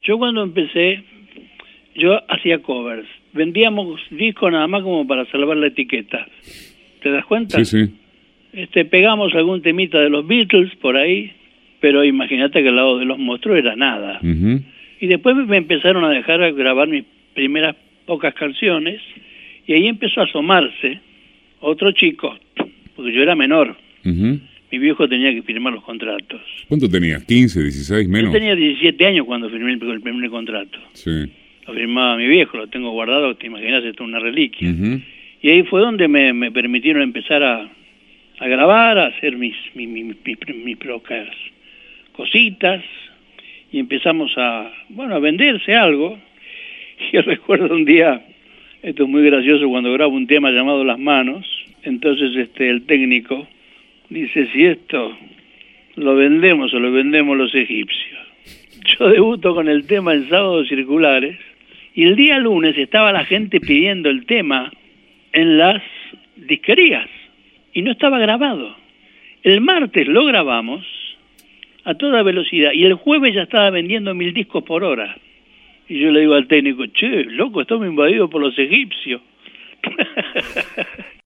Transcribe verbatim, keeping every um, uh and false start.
Yo cuando empecé, yo hacía covers. Vendíamos discos nada más como para salvar la etiqueta. ¿Te das cuenta? Sí, sí. Este, pegamos algún temita de los Beatles por ahí, pero imagínate que al lado de los Monstruos era nada. Uh-huh. Y después me empezaron a dejar a grabar mis primeras pocas canciones, y ahí empezó a asomarse otro chico, porque yo era menor. Uh-huh. Mi viejo tenía que firmar los contratos. ¿Cuánto tenías? ¿quince, dieciséis, menos? Yo tenía diecisiete años cuando firmé el, el primer contrato. Sí. Lo firmaba mi viejo, lo tengo guardado, te imaginas, esto es una reliquia. Uh-huh. Y ahí fue donde me, me permitieron empezar a, a grabar, a hacer mis, mis, mis, mis, mis propias cositas, y empezamos a, bueno, a venderse algo. Y yo recuerdo un día, esto es muy gracioso, cuando grabo un tema llamado Las Manos, entonces este el técnico dice, si esto lo vendemos o lo vendemos los egipcios. Yo debuto con el tema en Sábados Circulares, y el día lunes estaba la gente pidiendo el tema en las disquerías, y no estaba grabado. El martes lo grabamos a toda velocidad, y el jueves ya estaba vendiendo mil discos por hora. Y yo le digo al técnico, che, loco, estamos invadidos por los egipcios.